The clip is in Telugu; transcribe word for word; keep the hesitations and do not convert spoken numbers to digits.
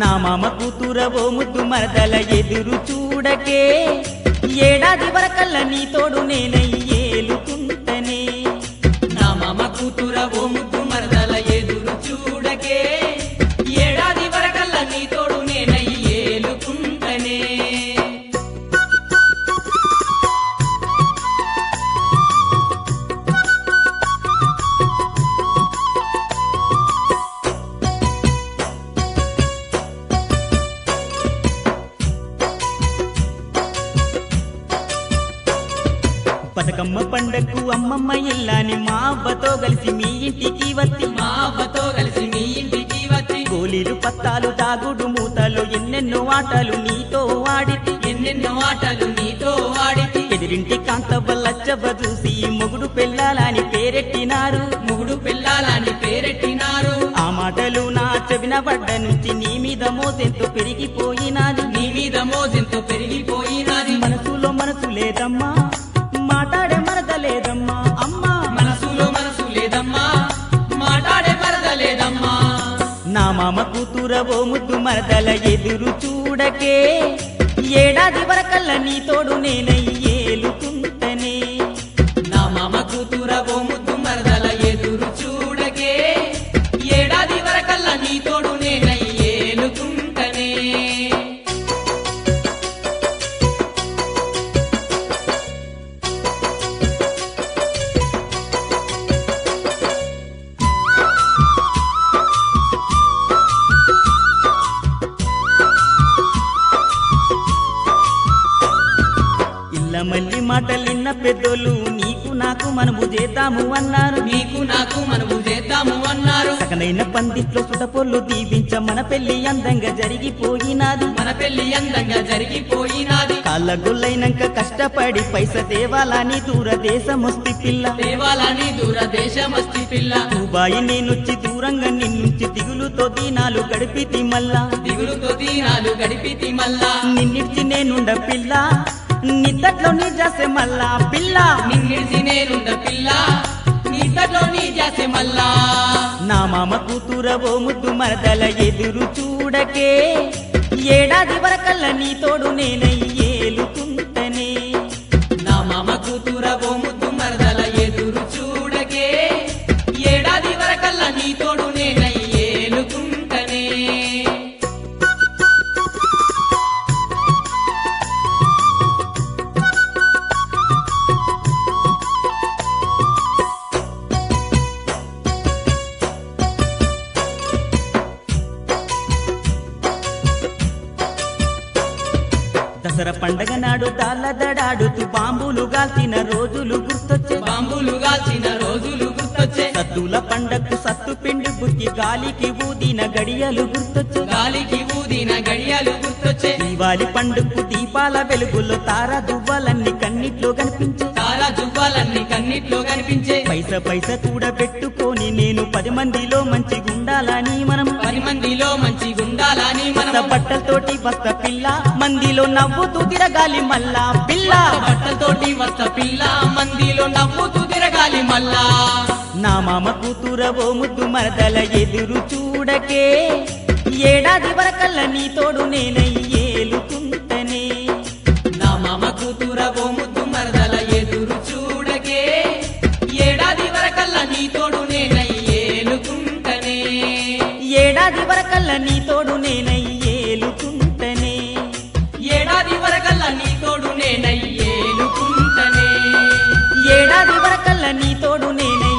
నా మామ కూతుర ఓ ముద్దు మరదల ఎదురు చూడకే ఏడాది వరకల్ల నీ తోడు నేనై ఏలుకుంటనే నా మామ కూతుర ఓ ముద్దు మరదల ఎదురు చూడకే ఏడాది వరకల్ల నీ తోడు నేనై ఏలుకుంటనే బతుకమ్మ పండక్కు అమ్మమ్మ ఇల్లాని మా అవ్వతో కలిసి మీ ఇంటికి వచ్చి మా అవ్వతో కలిసి మీ ఇంటికి వచ్చి గోలీలు పత్తాలు దాగుడు మూతలు ఎన్నెన్నో ఆటలు నీతో ఆడితి ఎన్నెన్నో ఆటలు నీతో ఆడితి ఎదిరింటి కాంతవ్వ లచ్చవ్వ చూసి మొగుడు పెళ్ళాలని పేరెట్టినారు ముగుడు పిల్లాలని పేరెట్టినారు ఆ మాటలు నా చెవిన పడ్డ నుంచి నీ మీద మోసెంతో పెరిగిపోయినాది నీ మీద మోజంతో పెరిగిపోయినది మనసులో మనసు లేదమ్మా మాట్లాడే మరద లేదమ్మా అమ్మా మనసులో మనసు లేదమ్మా మాట్లాడే మరద లేదమ్మా నా మామ కూతుర ఓ ముద్దు మరదల ఎదురు చూడకే ఏడాది వరకల్ల నీ తోడు నేనై ఏలుకుంటనే నా మామ కూతుర ఓ ముద్దు మరదల ఎదురు చూడకే ఏడాది వరకల్ల నీ తోడు నేనై ఏలుకుంటనే ఇల్ల మల్లి మాటలిన్న పెద్దోళ్ళు నీకు నాకు మనము చేద్దాము అన్నారు నీకు నాకు మనము చేద్దాము అన్నారు సకనైన పందిట్లో సుటపొల్లు దీవించ మన పెళ్లి అందంగా జరిగిపోయినాది మన పెళ్లి అందంగా జరిగిపోయినది కాళ్ళ గొల్లైనాక కష్టపడి పైస దేవాలని దూరదేశమొస్తి పిల్ల దేవాలని దూరదేశమస్తి పిల్ల దుబాయి నేనొచ్చి దూరంగా నిన్నుంచి దిగులుతో దీనాలు గడిపితి మల్లా దిగులుతో దీనాలు గడిపితి మల్లా నిన్నిడిచి నేనుండ పిల్ల నిద్దట్లో నీ జాసే మల్లా పిల్ల నిన్నిడిసి నేనుండ పిల్ల నీతలో నీ చేసే మల్లా నా మామ కూతుర ఓ ముద్దు మరదల ఎదురు చూడకే ఏడాది వరకల్ల నీ తోడు నేనై ఏలుకుంటనే నా మామ కూతుర ఓ ముద్దు మరదల ఎదురు చూడకే ఏడాది వరకల్లా నీ తోడు నేనై ఏలుకుంటనే దసరా పండగ నాడు తాళ్ళదడాడుతూ బాంబులు గాల్చిన రోజులు గుర్తొచ్చే బాంబులు గాల్చిన రోజులు గుర్తొచ్చే సద్దుల పండగకు సత్తు పిండి బుక్కి గాలికి ఊదిన గడియలు గుర్తొచ్చే గాలికి ఊదిన గడియలు గుర్తొచ్చే దీవాలి పండుగకు దీపాల వెలుగులో తార దువ్వలన్నీ కన్నిట్లో కనిపించే తారా జువ్వాలన్నీ కన్నిట్లో కనిపించే పైస పైస కూడా పెట్టుకొని నేను పది మందిలో మంచి గుండాలని మనం పది మందిలో మంచి గుండాలని కొత్త మనం బట్టలతోటి వస్త పిల్ల మందిలో నవ్వుతూ తిరగాలి మల్లా పిల్ల బట్టలతోటి వస్త పిల్ల మందిలో నవ్వుతూ తిరగాలి మల్లా నా మామ కూతుర ఓ ముద్దు మరదల ఎదురు చూడకే ఏడాది వరకల్ల నీ తోడు నేనై ఏలుకుంటనే నా మామ కూతుర ఓ ముద్దు మరదల ఎదురు చూడకే ఏడాది వరకల్లా నీ తోడు నేనై ఏలుకుంటనే ఏడాది వరకల్ల నీ తోడు నేనై ఏలుకుంటనే ఏడాది వరకల్లా నీ తోడు నేనై ఏలుకుంటనే ఏడాది వరకల్ల నీ తోడు నేనై